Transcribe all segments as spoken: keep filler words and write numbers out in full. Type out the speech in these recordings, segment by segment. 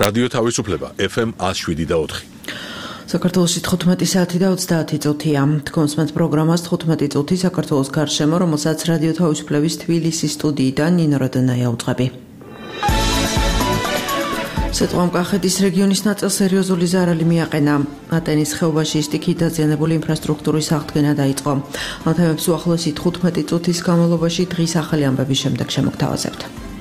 რადიო თავისუფლება ეფ ემ one oh seven და four. საქართველოში თხუთმეტი საათი და ოცდაათი წუთია. თქვენს პროგრამას თხუთმეტი წუთი საქართველოს გარშემო, რომელსაც რადიო თავისუფლების თბილისის სტუდიიდან ნინო როდონაია უძღვები. სიტყვამ კახეთის რეგიონის ნაწილს სერიოზული ზარალი მიაყენა. ატენის ხეობაში სტიქით დაზიანებული ინფრასტრუქტურის აღდგენა დაიწყო. ამ თემებს უახლოესი თხუთმეტი წუთის განმავლობაში დღის ახალი ამბების შემდეგ შემოგთავაზებთ.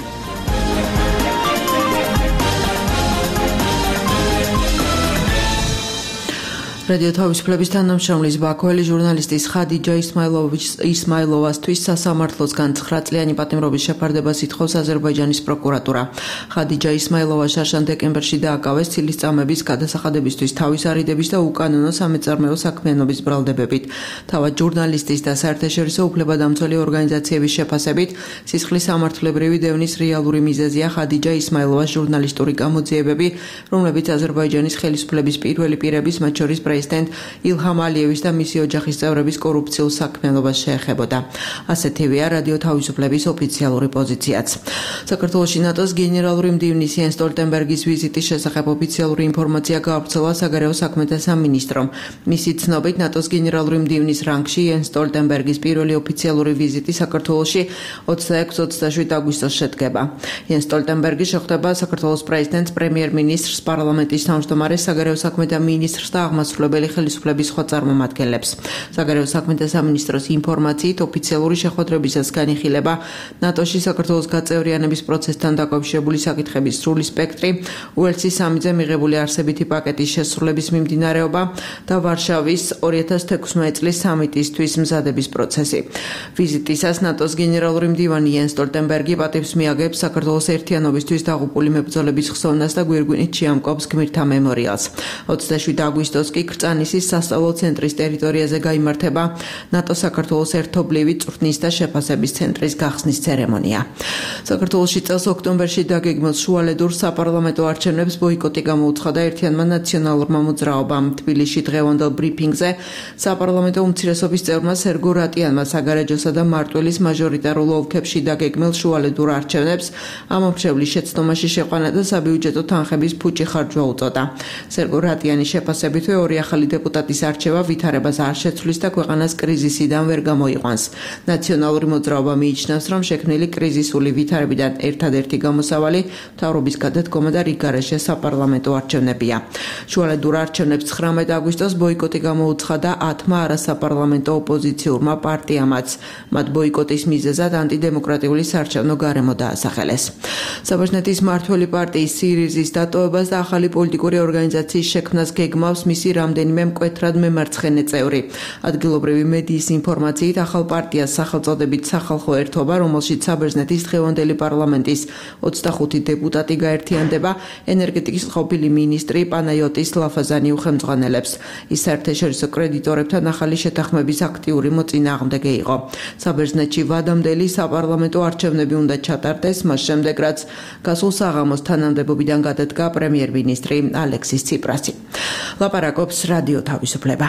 რადიო თავისუფლების თანამშრომლის ბაქოელი ჟურნალისტის ხადიჯა ისმაილოვასთვის სასამართლოს განცხრაწლიანი პატიმრობის შეფარდებას ითხოვს აზერბაიჯანის პროკურატურა. ხადიჯა ისმაილოვა შარშან დეკემბერში დააკავეს ცილისწამების გადასახადებისთვის თავის არიდების და უკანონო სამეწარმეო საქმიანობის ბრალდებებით. თავად ჟურნალისტის და საერთაშორისო უფლებადამცველი ორგანიზაციების შეფასებით, სისხლის სამართლებრივი დევნის რეალური მიზეზია ხადიჯა ისმაილოვას ჟურნალისტური გამოძიებები, რომლებიც აზერბაიჯანის ხელისუფლების პირველი პირების, მათ შორის პრეზიდენტ ილჰამ ალიევის და მისი ოჯახის წევრების კორუფციულ საქმიანობას შეეხებოდა. ასეთივეა რადიო თავისუფლების ოფიციალური პოზიციაც. საქართველოში ნატოს გენერალური მდივნის იენს სტოლტენბერგის ვიზიტის შესახებ ოფიციალური ინფორმაცია გაავრცელა საგარეო საქმეთა სამინისტრომ. მისი ცნობით, ნატოს გენერალური მდივნის რანგში იენს სტოლტენბერგის პირველი ოფიციალური ვიზიტი საქართველოში ოცდაექვსი ოცდაშვიდ აგვისტოს შედგება. იენს სტოლტენბერგი შეხვდება საქართველოს პრეზიდენტს, პრემიერ-მინისტრს, პარლამენტის თავმჯდომარეს, საგარეო საქმეთა მინისტრს და აღმასრულებელი ხელისუფლების სხვა წარმომადგენლებს. საგარეო საქმეთა სამინისტროს ინფორმაციით, ოფიციალური შეხვედრებისას განიხილება ნატოში საქართველოს გაწევრიანების პროცესთან დაკავშირებული საკითხების სრული სპექტრი, უელსის სამიზე მიღებული არსებითი პაკეტის შესრულების მიმდინარეობა და ვარშავის ორი ათას თექვსმეტი წლის სამიტისთვის მზადების პროცესი. ვიზიტისას ნატოს გენერალური მდივანი იენს სტოლტენბერგი პატივს მიაგებს საქართველოს ერთიანობისთვის დაღუპული მებრძოლების ხსოვნას და გვირგვინით შეამკობს გმირთა მემორიალს. ოცდაშვიდ აგვისტოს კი კრწანისის სასწავლო ცენტრის ტერიტორიაზე გაიმართება ნატო-საქართველოს ერთობლივი წვრთნის და შეფასების ცენტრის გახსნის ცერემონია. საქართველოში წელს ოქტომბერში დაგეგმილ შუალედურ საპარლამენტო არჩევნებს ბოიკოტი გამოუცხადა ერთიანმა ნაციონალურმა მოძრაობამ. თბილისში დღევანდელ ბრიფინგზე საპარლამენტო უმცირესობის წევრმა სერგო რატიანმა საგარეჯოსა და მარტვილის მაჟორიტარულ ოლქებში დაგეგმილ შუალედურ არჩევნებს ამომრჩევლის შეცდომაში შეყვანა და საბიუჯეტო თანხების ფუჭი ხარჯვა უწოდა. სერგო რატიანის შეფასებით ორი ახალი დეპუტატის არჩევა ვითარებას არ შეცვლის და ქვეყანას კრიზისიდან ვერ გამოიყვანს. ნაციონალური მოძრაობა მიიჩნევს, რომ შექმნილი კრიზისული ვითარებიდან ერთადერთი გამოსავალი მთავრობის გადადგომა და რიგგარეშე საპარლამენტო არჩევნებია. შუალედურ არჩევნებს ცხრამეტ აგვისტოს ბოიკოტი გამოუცხადა ათმა არასაპარლამენტო ოპოზიციურმა პარტიამაც. მათ ბოიკოტის მიზეზად ანტიდემოკრატიული საარჩევნო გარემო დაასახელეს. საბერძნეთის მმართველი პარტიის სირიზის დატოვებას და ახალი პოლიტიკური ორგანიზაციის შექმნას გეგმავს მისი რამდენიმე მკვეთრად მემარცხენე წევრი. ადგილობრივი მედიის ინფორმაციით, ახალ პარტიას სახელწოდებით სახალხო ერთობა, რომელშიც საბერძნეთის დღევანდელი პარლამენტის ოცდახუთი დეპუტატი გაერთიანდება, ენერგეტიკის ყოფილი მინისტრი პანაიოტის ლაფაზანი უხელმძღვანელებს. ის საერთაშორისო კრედიტორებთან ახალი შეთანხმების აქტიური მოწინააღმდეგე იყო. საბერძნეთში ვადამდელი საპარლამენტო არჩევნები უნდა ჩატარდეს, მას შემდეგ რაც გასულ საღამოს თანამდებობიდან გადადგა პრემიერ-მინისტრი ალექსის ციპრასი. ლაპარაკობს რადიო თავისუფლება.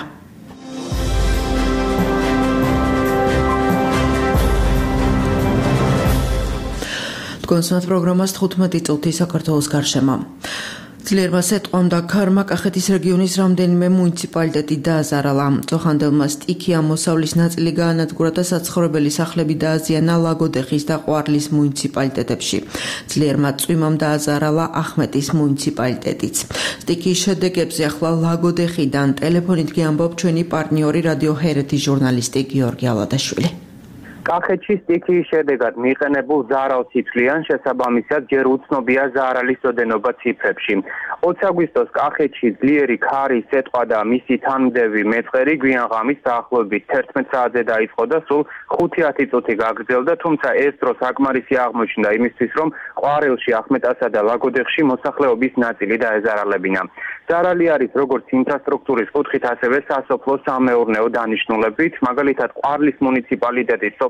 თქვენს პროგრამას თხუთმეტი წუთი საქართველოს გარშემო. ძლიერმა სეტყვამ და ქარმა კახეთის რეგიონის რამდენიმე მუნიციპალიტეტი დააზარალა. წოხანდელმა სტიქი ამოსავლის ნაწილი გაანადგურა და საცხოვრებელი სახლები დააზიანა ლაგოდეხის და ყვარლის მუნიციპალიტეტებში. ძლიერმა წვიმამ დააზარალა ახმეტის მუნიციპალიტეტიც. სტიქის შედეგებზე ახლა ლაგოდეხიდან ტელეფონით გიამბობ ჩვენი პარტნიორი რადიო ჰერეთის ჟურნალისტი გიორგი ალადაშვილი. კახეთში სტიქიის შედეგად მიყენებულ ზარალს იცვლიან, შესაბამისად ჯერ უცნობია ზარალის ოდენობა ციფრებში. ოცი აგვისტოს კახეთში ძლიერი ქარი, სეტყვა და მისი თანმდევი მეწყერი გვიან ღამის დაახლოებით თერთმეტ საათზე დაიწყო და სულ ხუთი ათი წუთი გაგრძელდა, თუმცა ეს დრო საკმარისი აღმოჩნდა იმისთვის, რომ ყვარელში, ახმეტასა და ლაგოდეხში მოსახლეობის ნაწილი დაეზარალებინა. ზარალი არის როგორც ინფრასტრუქტურის კუთხით, ასევე სასოფლო-სამეურნეო დანიშნულებით, მაგალითად ყვარლის მუნიციპალიტეტის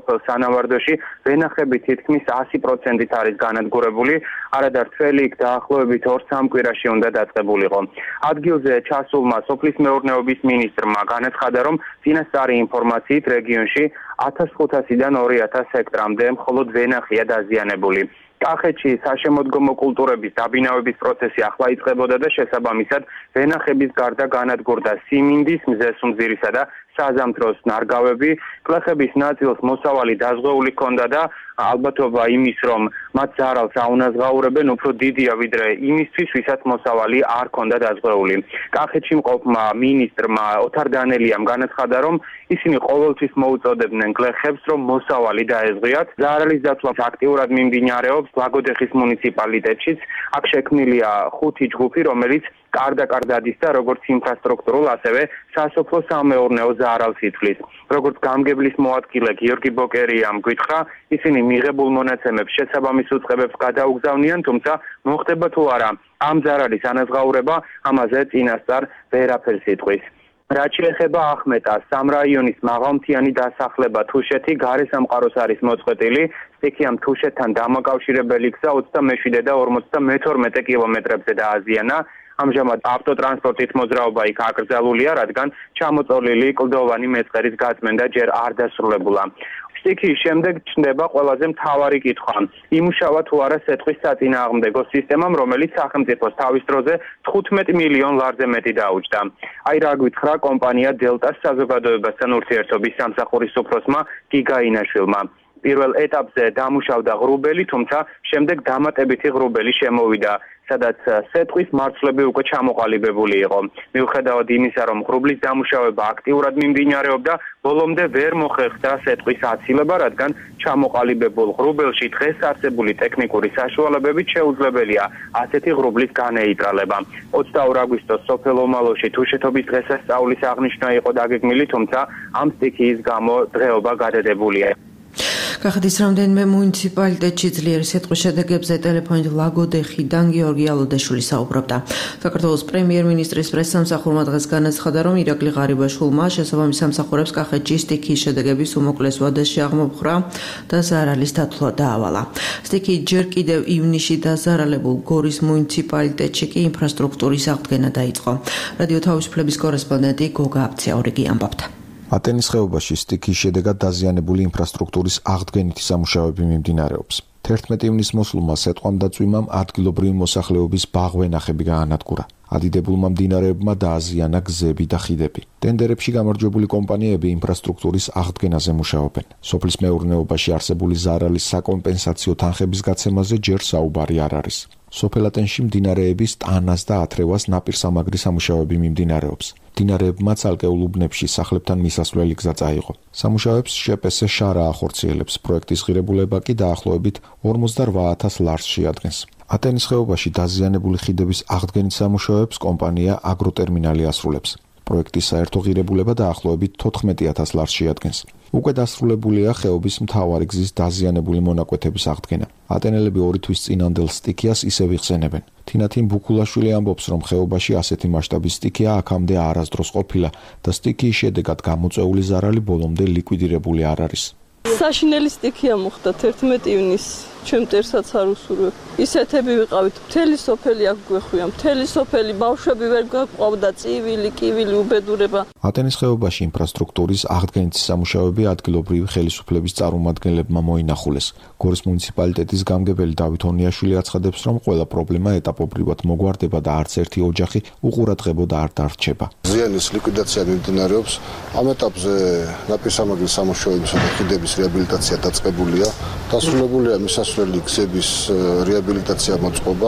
სოფელ სანავარდოში ვენახები თითქმის ასი პროცენტით არის განადგურებული, არადა რთველი იქ დაახლოებით ორ-სამ კვირაში უნდა დაწყებულიყო. ადგილზე ჩასულმა სოფლის მეურნეობის მინისტრმა განაცხადა, რომ წინასწარი ინფორმაციით რეგიონში ათას ხუთასიდან ორი ათას ჰექტრამდე მხოლოდ ვენახია დაზიანებული. კახეთში საშემოდგომო კულტურების დაბინავების პროცესი ახლა იწყებოდა და შესაბამისად ვენახების გარდა განადგურდა სიმინდის, მზესუმძირისა და საზამთროს ნარგავები. კლეხების ნაწილს მოსავალი დაზღვეული ჰქონდა და ალბათობა იმის, რომ მათ ზარალს აუნაზღაურებენ, უფრო დიდია ვიდრე იმისთვის, ვისაც მოსავალი არ ჰქონდა დაზღვეული. კახეთში მყოფმა მინისტრმა ოთარ დანელიამ განაცხადა, რომ ისინი ყოველთვის მოუწოდებდნენ კლეხებს, რომ მოსავალი დაეზღიათ. ზარალის დაცვა აქტიურად მიმდინარეობს ლაგოდეხის მუნიციპალიტეტშიც. აქ შექმნილია ხუთი ჯგუფი, რომელიც კარდაკარ დადის და როგორც ინფრასტრუქტურულ, ასევე სასოფლო-სამეურნეო ზარალს ითვლის. როგორც გამგებლის მოადგილე გიორგი ბოკერიამ გითხრა, ისინი მიღებულ მონაცემებს შესაბამის უწყებებს გადაუგზავნიან, თუმცა მოხდება თუ არა ამ ზარალის ანაზღაურება, ამაზე წინასწარ ვერაფერს იტყვის. რაც შეეხება ახმეტას, სამ რაიონის მაღალმთიანი დასახლება თუშეთი გარესამყაროს არის მოწყვეტილი. სტიქიამ თუშეთთან დამაკავშირებელი გზა ოცდამეშვიდე და ორმოცდამეთორმეტე კილომეტრებზე დააზიანა. ამჟამად ავტოტრანსპორტით მოძრაობა იქ აკრძალულია, რადგან ჩამოწოლილი კლდოვანი მეწყერის გაწმენდა ჯერ არ დასრულებულა. სტიქიის შემდეგ ჩნდება ყველაზე მთავარი კითხვა. იმუშავა თუ არა სეტყვის საწინააღმდეგო სისტემამ, რომელიც სახელმწიფოს თავის დროზე თხუთმეტ მილიონ ლარზე მეტი დაუჯდა. აი რა გითხრა კომპანია დელტას საზოგადოებასთან ურთიერთობის სამსახურის უფროსმა გიგა ინაშვილმა. პირველ ეტაპზე დამუშავდა ღრუბელი, თუმცა შემდეგ დამატებითი ღრუბელი შემოვიდა, სადაც სეტყვის მარცვლები უკვე ჩამოყალიბებული იყო. მიუხედავად იმისა, რომ ღრუბლის დამუშავება აქტიურად მიმდინარეობდა, ბოლომდე ვერ მოხერხდა სეტყვის აცილება, რადგან ჩამოყალიბებულ ღრუბელში დღეს არსებული ტექნიკური საშუალებებით შეუძლებელია ასეთი ღრუბლის განეიტრალება. ოცდაორ აგვისტოს სოფელ ომალოში თუშეთობის დღესასწაულის აღნიშვნა იყო დაგეგმილი, თუმცა ამ სტიქიის გამო დღეობა გადადებულია. კახეთის რამდენიმე მუნიციპალიტეტში ძლიერი სეტყვის შედეგებზე ტელეფონით ლაგოდეხიდან გიორგი ალოდაშვილი საუბრობდა. საქართველოს პრემიერ-მინისტრის პრესსამსახურმა დღეს განაცხადა, რომ ირაკლი ღარიბაშვილმა შესაბამის სამსახურებს კახეთში სტიქიის შედეგების უმოკლეს ვადაში აღმოფხვრა და ზარალის დათვლა დაავალა. სტიქიით ჯერ კიდევ ივნისში დაზარალებულ გორის მუნიციპალიტეტში კი ინფრასტრუქტურის აღდგენა დაიწყო. რადიო თავისუფლების კორესპონდენტი გოგა აბციაურიგი ამბობდა. ატენის ხეობაში სტიქიის შედეგად დაზიანებული ინფრასტრუქტურის აღდგენითი სამუშაოები მიმდინარეობს. თერთმეტი ივნისს მოსულმა სეტყვამ და წვიმამ ადგილობრივი მოსახლეობის ბაღვენახები გაანადგურა. ადიდებულმა მდინარეებმა დააზიანა გზები და ხიდები. ტენდერებში გამარჯვებული კომპანიები ინფრასტრუქტურის აღდგენაზე მუშაობენ. სოფლის მეურნეობაში არსებული ზარალის საკომპენსაციო თანხების გაცემაზე ჯერ საუბარი არ არის. სოფელ ატენში მდინარეების ტანას და ათრევას ნაპირსამაგრის სამუშაოები მიმდინარეობს. მდინარეებმა ცალკეულ უბნებში სახლებთან მისასვლელი გზა წაიღო. სამუშაოებს შპს შარა ახორციელებს. პროექტის ღირებულება კი დაახლოებით ორმოცდარბა ათას ლარს შეადგენს. ატენის ხეობაში დაზიანებული ხიდების აღდგენის სამუშაოებს კომპანია აგროტერმინალი ასრულებს. პროექტის საერთო ღირებულება დაახლოებით თოთხმეტი ათას ლარს შეადგენს. უკვე დასრულებულია ხეობის მთავარი გზის დაზიანებული მონაკვეთების აღდგენა. ატენელები ორი თვის წინანდელ სტიქიას ისევ იხსენებენ. თინათინ ბუქულაშვილი ამბობს, რომ ხეობაში ასეთი მასშტაბის სტიქია აქამდე არასდროს ყოფილა და სტიქიის შედეგად გამოწვეული ზარალი ბოლომდე ლიკვიდირებული არ არის. საშინელი სტიქია მოხდა თერთმეტი ივნისს. ჩემ მტერსაც არ უსურვებ. ისეთები ვიყავით, მთელი სოფელი აქ გვეხვია, მთელი სოფელი, ბავშვები ვერ გვყავდა, წივილი, კივილი, უბედურება. ატენის ხეობაში ინფრასტრუქტურის აღდგენის სამუშაოები ადგილობრივი ხელისუფლების წარმომადგენლებმა მოინახულეს. გორის მუნიციპალიტეტის გამგებელი დავით ონიაშვილი აცხადებს, რომ ყველა პრობლემა ეტაპობრივად მოგვარდება და არც ერთი ოჯახი უყურადღებოდ არ დარჩება. ზიანის ლიკვიდაცია მიმდინარეობს. ამ ეტაპზე ნაპირსამაგრის სამუშაოებისა და ხიდების რეაბილიტაცია დაწყებულია. დასრულებულია მისასვლელი გზების რეაბილიტაცია მოწყობა.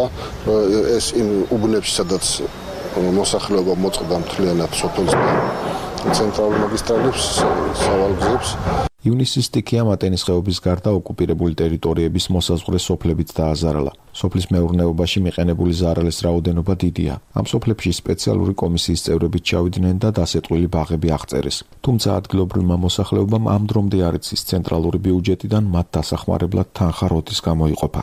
ეს იმ უბნებში, სადაც მოსახლეობა მოწყდა მთლიანად სოფელს და ცენტრალურ მაგისტრალებს, სავალგზებს. ივნისის სტიქიამ ატენის ხეობის გარდა ოკუპირებული ტერიტორიების მოსაზღვრე სოფლებიც დააზარალა. სოფლის მეურნეობაში მიყენებული ზარალის რაოდენობა დიდია. ამ სოფლებში სპეციალური კომისიის წევრებიც ჩავიდნენ და დასეტყვილი ბაღები აღწერეს. თუმცა ადგილობრივმა მოსახლეობამ ამ დრომდე არ იცის ცენტრალური ბიუჯეტიდან მათ დასახმარებლად თანხა როდის გამოიყოფა.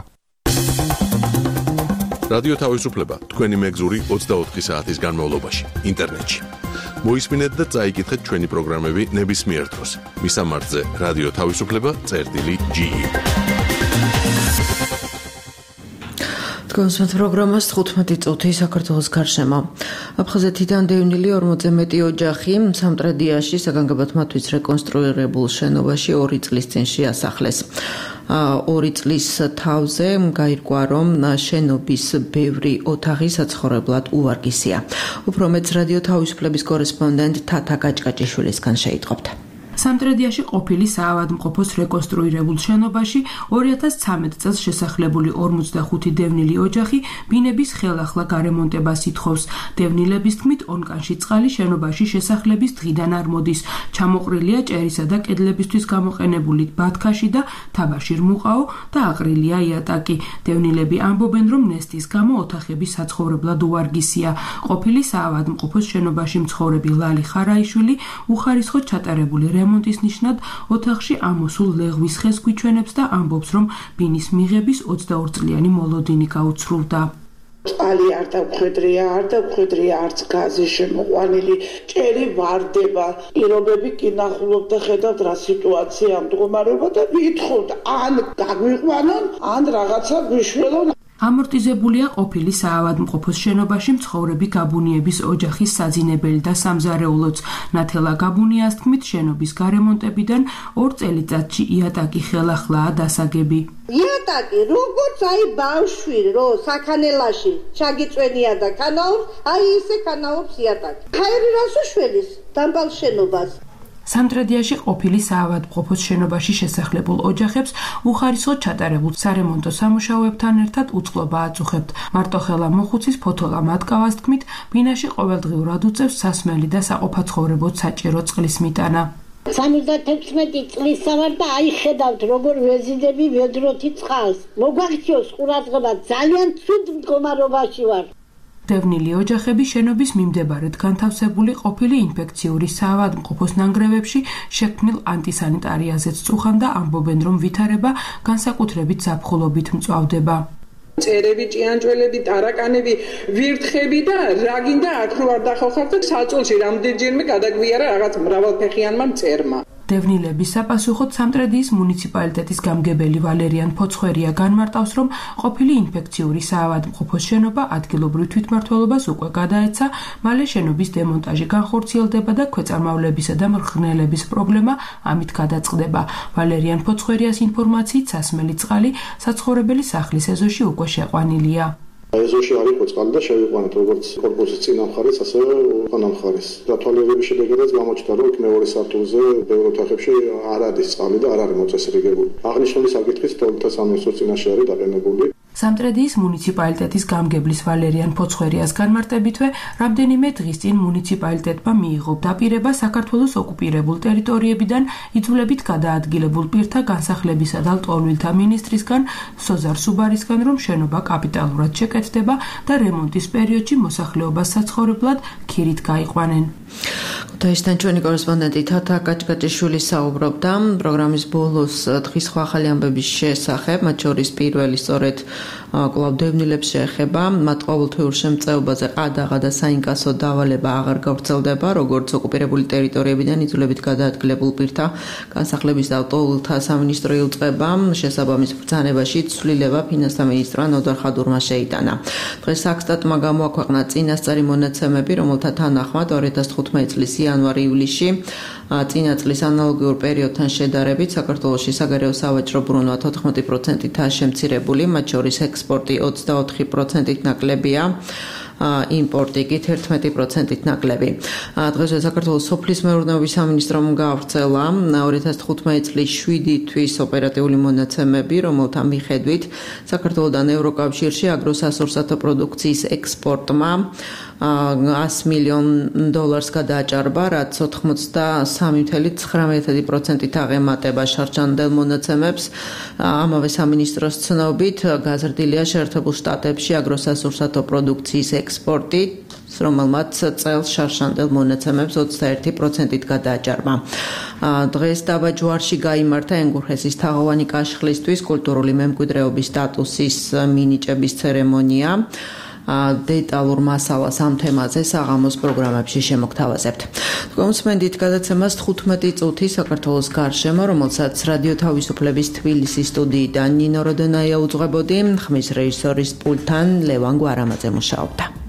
რადიო თავისუფლება თქვენი მეგზური ოცდაოთხი საათის განმავლობაში ინტერნეტში. მოისმინეთ და წაიკითხეთ ჩვენი პროგრამები ნებისმიერ დროს. მისამართზე რადიო თავისუფლება წერტილი ჯი. კონსერტ პროგრამას თხუთმეტი წუთი საქართველოს გარშემო. აფხაზეთიდან დევნილი ორმოცზე მეტი ოჯახი სამტრედიაში საგანგებათმათვის რეკონსტრუირებულ შენობაში ორი წლის წინ შეასახლეს. ორი წლის თავზე გაირკვა, რომ შენობის ბევრი ოთახი საცხოვრებლად უვარგისია. უფრო მეც რადიო თავისუფლების კორესპონდენტ თათა გაჭკაჭიშვილისგან შეიტყობთ. სამტრედიაში ყოფილი საავადმყოფოს რეკონსტრუირებულ შენობაში ორი ათას ცხრამეტ წელს შესახლებული ორმოცდახუთი დევნილი ოჯახი ბინების ხელახლა გარემონტებას ითხოვს. დევნილების თქმით, ონკანში წყალი შენობაში შესახლების დღიდან არ მოდის. ჩამოყრილია ჭერისა და კედლებისთვის გამოყენებული ბათქაში და თაბაში რმუყაო და აყრილია იატაკი. დევნილები ამბობენ, რომ ნესტის გამო ოთახები საცხოვრებლად უვარგისია. ყოფილი საავადმყოფოს შენობაში მცხოვრები ლალი ხარაიშვილი უხარისხოდ ჩატარებული რემონტის ნიშნად ოთახში ამოსულ ლეღვის ხეს გვიჩვენებს და ამბობს, რომ ბინის მიღების ოცდაორ წლიანი მოლოდინი გაუცრუვდა. წყალი არ დაგვხვედრია, არ დაგვხვედრია არც გაზი შემოყვანილი, ჭერი ვარდება, პირობები კი ნახულობ და ხედავთ რა სიტუაცია მდგომარეობა და ვითხოვთ, ან გაგვიყვანონ, ან რაღაცა გვიშველონ. ამორტიზებულია ყოფილი საავადმყოფოს შენობაში მცხოვრები გაბუნიების ოჯახის საძინებელი და სამზარეულოც. ნათელა გაბუნიას თქმით, შენობის გარემონტებიდან ორ წელიწადში იატაკი ხელახლაა დასაგები. იატაკი, როგორც აი ბავშვი, რო საქანელაში ჩაგიწვენია და ქანაობს, აი ისე ქანაობს იატაკი. ხაერი რას უშველის დამბალ შენობას. სამტრედიაში ყოფილი საავადმყოფოს შენობაში შესახლებულ ოჯახებს უხარისხოდ ჩატარებულ სარემონტო სამუშაოებთან ერთად უწყლობა აწუხებთ. მარტოხელა მოხუცის ფოთოლა მატკავას თქმით, ბინაში ყოველდღიურად უწევს სასმელი და საყოფაცხოვრებოდ საჭირო წყლის მიტანა. სამოცდათექვსმეტი წლისა ვარ და აი ხედავთ როგორ ვეზიდები ვედროთი წყალს. მოგვაქციოს ყურადღება, ძალიან ცუდ მდგომარეობაში ვარ. დევნილი ოჯახები შენობის მიმდებარედ განთავსებული ყოფილი ინფექციური საავადმყოფოს ნანგრევებში შექმნილ ანტისანიტარიაზეც წუხან და ამბობენ, რომ ვითარება განსაკუთრებით ზაფხულობით მწვავდება. წერები, ჭიანჭველები, ტარაკანები, ვირთხები და რა გინდა აქ რო არ დახავხართ და საწოლში რამდენჯერმე გადაგვიარა რაღაც მრავალფეხიანმა მწერმა. დევნილების საპასუხოდ სამტრედიის მუნიციპალიტეტის გამგებელი ვალერიან ფოცხვერია განმარტავს, რომ ყოფილი ინფექციური საავადმყოფოს შენობა ადგილობრივ თვითმმართველობას უკვე გადაეცა, მალე შენობის დემონტაჟი განხორციელდება და ქვეწარმავლებისა და მრხნელების პრობლემა ამით გადაწყდება. ვალერიან ფოცხვერიას ინფორმაციით სასმელი წყალი საცხოვრებელი სახლის ეზოში უკვე შეყვანილია. ეზოში არ იყო წყალი და შევიყვანეთ როგორც კორპუსის წინა მხარეს, ასევე უკანა მხარეს. დათვალიერების შედეგადაც გამოჩნდა, რომ მეორე სართულზე ბევრ ოთახებში არ არის წყალი და არ არის მოწესრიგებული. აღნიშნული საკითხი თვალთა სამინისტროს წინაშე არის დაყენებული. სამტრედიის მუნიციპალიტეტის გამგებლის ვალერიან ფოცხვერიას განმარტებითვე, რამდენიმე დღის წინ მუნიციპალიტეტმა მიიღო დაპირება საქართველოს ოკუპირებულ ტერიტორიებიდან იძულებით გადაადგილებულ პირთა განსახლებისა და ლტოლვილთა მინისტრისგან სოზარ სუბარისგან, რომ შენობა კაპიტალურად შეკეთდება და რემონტის პერიოდში მოსახლეობას საცხოვრებლად ქირით გაიყვანენ. ქუთაისიდან ჩვენი კორესპონდენტი თათა გაჭკაჭიშვილი საუბრობდა პროგრამის ბოლოს დღის სხვა ახალი ამბების შესახებ, მათ შორის პირველი სწორედ კვლავ დევნილებს შეეხება. მათ ყოველთვიურ შემწეობაზე ყადაღა და საინკასო დავალება აღარ გავრცელდება, როგორც ოკუპირებული ტერიტორიებიდან იძულებით გადაადგილებულ პირთა განსახლების და ლტოლვილთა სამინისტრო იუწყება. შესაბამის ბრძანებაში ცვლილება ფინანსთა მინისტრმა ნოდარ ხადურმა შეიტანა. დღეს საქსტატმა გამოაქვეყნა წინასწარი მონაცემები, რომელთა თანახმად ორი ათას თხუთმეტი წლის იანვარ-ივლისში წინა წლის ანალოგიურ პერიოდთან შედარებით საქართველოში საგარეო სავაჭრო ბრუნვა თოთხმეტი პროცენტითაა შემცირებული, მათ შორის ექსპორტი ოცდაოთხი პროცენტით ნაკლებია. იმპორტი კი თერთმეტი პროცენტით ნაკლები. დღესვე საქართველოს სოფლის მეურნეობის სამინისტრომ გაავრცელა ორი ათას თხუთმეტი წლის შვიდი თვის ოპერატიული მონაცემები, რომელთა მიხედვით საქართველოდან ევროკავშირში აგროსასურსათო პროდუქციის ექსპორტმა ას მილიონ დოლარს გადააჭარბა, რაც ოთხმოცდასამი წელი ცხრამეტი პროცენტით აღემატება შარჩანდელ მონაცემებს. ამავე სამინისტროს ცნობით გაზრდილია შეერთებულ შტატებში აგროსასურსათო პროდუქციის ექსპორტი, რომელმაც წელს შარშანდელ მონაცემებს ოცდაერთი პროცენტით გადააჭარბა. დღეს დაბა ჯვარში გაიმართა ენგურხესის თაღოვანი კაშხლისთვის კულტურული მემკვიდრეობის სტატუსის მინიჭების ცერემონია. დეტალურ მასალას ამ თემაზე საღამოს პროგრამებში შემოგთავაზებთ. გომსმენდით გადაცემას თხუთმეტი წუთი საქართველოს გარშემო, რომელსაც რადიო თავისუფლების თბილისის სტუდიიდან ნინო როდონაია უძღვებოდი, ხმის რეჟისორის პულტთან ლევან გვარამაძე მუშაობდა.